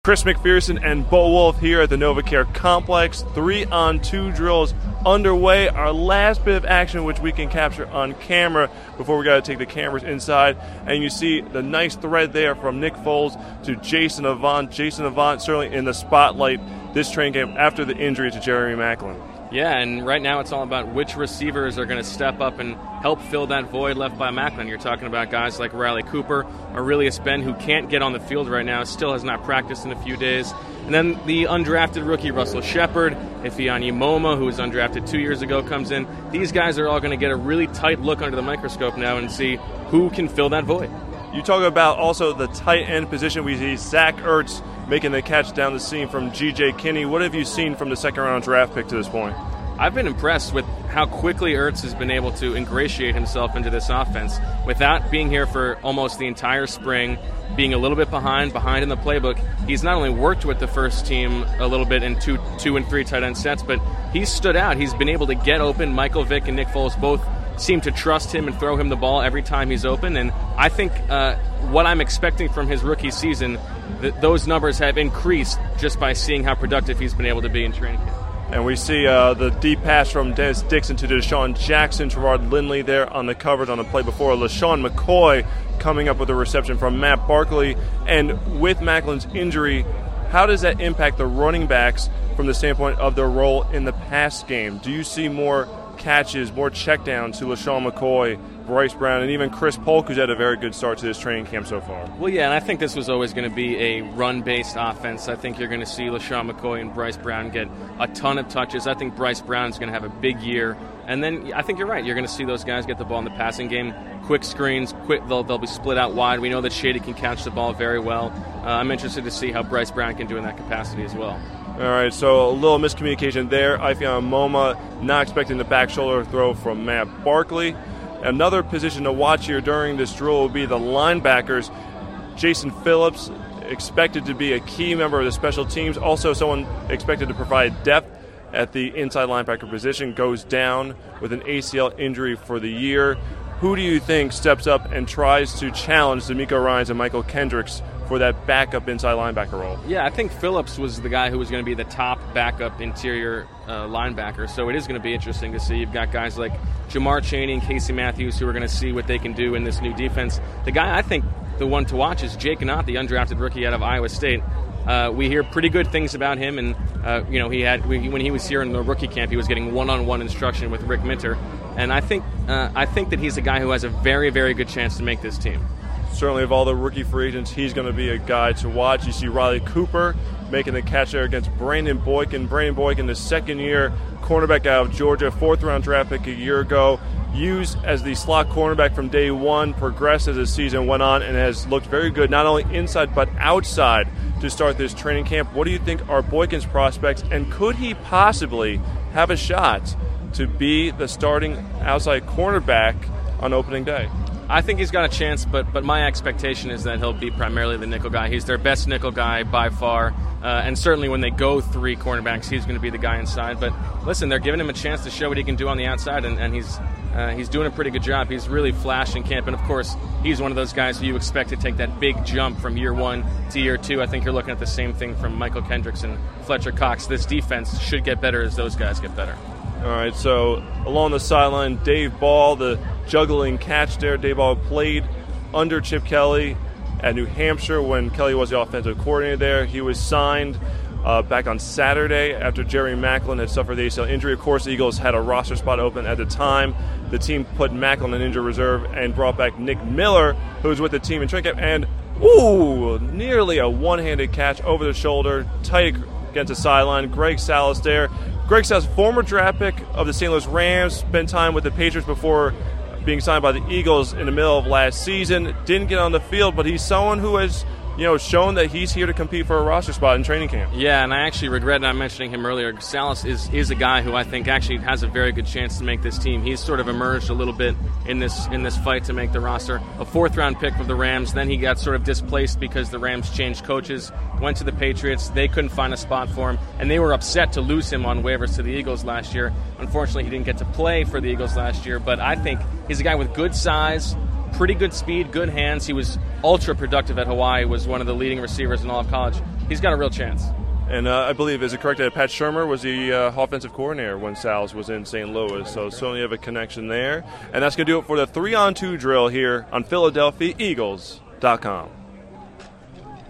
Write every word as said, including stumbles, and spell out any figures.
Chris McPherson and Bo Wolf here at the NovaCare Complex. Three on two drills underway. Our last bit of action, which we can capture on camera before we got to take the cameras inside. And you see the nice thread there from Nick Foles to Jason Avant. Jason Avant certainly in the spotlight this training camp after the injury to Jeremy Maclin. Yeah, and right now it's all about which receivers are going to step up and help fill that void left by Maclin. You're talking about guys like Riley Cooper, Aurelius Ben, who can't get on the field right now, still has not practiced in a few days. And then the undrafted rookie Russell Shepard, Ifeanyi Moma, who was undrafted two years ago, comes in. These guys are all going to get a really tight look under the microscope now and see who can fill that void. You talk about also the tight end position. We see Zach Ertz making the catch down the seam from G J Kinney. What have you seen from the second round draft pick to this point? I've been impressed with how quickly Ertz has been able to ingratiate himself into this offense without being here for almost the entire spring, being a little bit behind, behind in the playbook. He's not only worked with the first team a little bit in two, two and three tight end sets, but he's stood out. He's been able to get open. Michael Vick and Nick Foles both seem to trust him and throw him the ball every time he's open. And I think uh, what I'm expecting from his rookie season, th- those numbers have increased just by seeing how productive he's been able to be in training camp. And we see uh, the deep pass from Dennis Dixon to Deshaun Jackson. Terrard Lindley there on the coverage on the play before. LaShawn McCoy coming up with a reception from Matt Barkley. And with Macklin's injury, how does that impact the running backs from the standpoint of their role in the pass game? Do you see more catches, more checkdowns to LaShawn McCoy, Bryce Brown, and even Chris Polk, who's had a very good start to this training camp so far? Well, yeah, and I think this was always going to be a run-based offense. I think you're going to see LaShawn McCoy and Bryce Brown get a ton of touches. I think Bryce Brown's going to have a big year. And then I think you're right. You're going to see those guys get the ball in the passing game. Quick screens, quick. They'll, they'll be split out wide. We know that Shady can catch the ball very well. Uh, I'm interested to see how Bryce Brown can do in that capacity as well. All right, so a little miscommunication there. Ifeanyi Moma not expecting the back shoulder throw from Matt Barkley. Another position to watch here during this drill will be the linebackers. Jason Phillips expected to be a key member of the special teams. Also someone expected to provide depth at the inside linebacker position, goes down with an A C L injury for the year. Who do you think steps up and tries to challenge D'Amico Ryans and Michael Kendricks for that backup inside linebacker role? Yeah, I think Phillips was the guy who was going to be the top backup interior uh, linebacker, so it is going to be interesting to see. You've got guys like Jamar Chaney and Casey Matthews who are going to see what they can do in this new defense. The guy I think the one to watch is Jake Knott, the undrafted rookie out of Iowa State. Uh, we hear pretty good things about him, and uh, you know he had we, when he was here in the rookie camp, he was getting one-on-one instruction with Rick Minter, and I think uh, I think that he's a guy who has a very, very good chance to make this team. Certainly, of all the rookie free agents, he's going to be a guy to watch. You see Riley Cooper making the catch there against Brandon Boykin. Brandon Boykin, the second-year cornerback out of Georgia, fourth-round draft pick a year ago, used as the slot cornerback from day one, progressed as the season went on, and has looked very good not only inside but outside to start this training camp. What do you think are Boykin's prospects, and could he possibly have a shot to be the starting outside cornerback on opening day? I think he's got a chance, but but my expectation is that he'll be primarily the nickel guy. He's their best nickel guy by far, uh, and certainly when they go three cornerbacks, he's going to be the guy inside. But listen, they're giving him a chance to show what he can do on the outside, and, and he's uh, he's doing a pretty good job. He's really flashed in camp, and of course, he's one of those guys who you expect to take that big jump from year one to year two. I think you're looking at the same thing from Michael Kendricks and Fletcher Cox. This defense should get better as those guys get better. All right, so along the sideline, Dave Ball, the juggling catch there. Dave Ball played under Chip Kelly at New Hampshire when Kelly was the offensive coordinator there. He was signed uh, back on Saturday after Jerry Maclin had suffered the A C L injury. Of course, the Eagles had a roster spot open at the time. The team put Maclin in injured reserve and brought back Nick Miller, who was with the team in training camp. And, ooh, nearly a one-handed catch over the shoulder, tight against the sideline. Greg Salas there. Greg Salas, former draft pick of the Saint Louis Rams, spent time with the Patriots before being signed by the Eagles in the middle of last season. Didn't get on the field, but he's someone who has, you know, shown that he's here to compete for a roster spot in training camp. Yeah, and I actually regret not mentioning him earlier. Salas is, is a guy who I think actually has a very good chance to make this team. He's sort of emerged a little bit in this in this fight to make the roster. A fourth-round pick of the Rams. Then he got sort of displaced because the Rams changed coaches, went to the Patriots. They couldn't find a spot for him, and they were upset to lose him on waivers to the Eagles last year. Unfortunately, he didn't get to play for the Eagles last year, but I think he's a guy with good size, pretty good speed, good hands. He was ultra productive at Hawaii, was one of the leading receivers in all of college. He's got a real chance. And uh, I believe, is it correct that Pat Shermer was the uh, offensive coordinator when Sal's was in Saint Louis? So certainly have a connection there. And that's going to do it for the three on two drill here on Philadelphia Eagles dot com.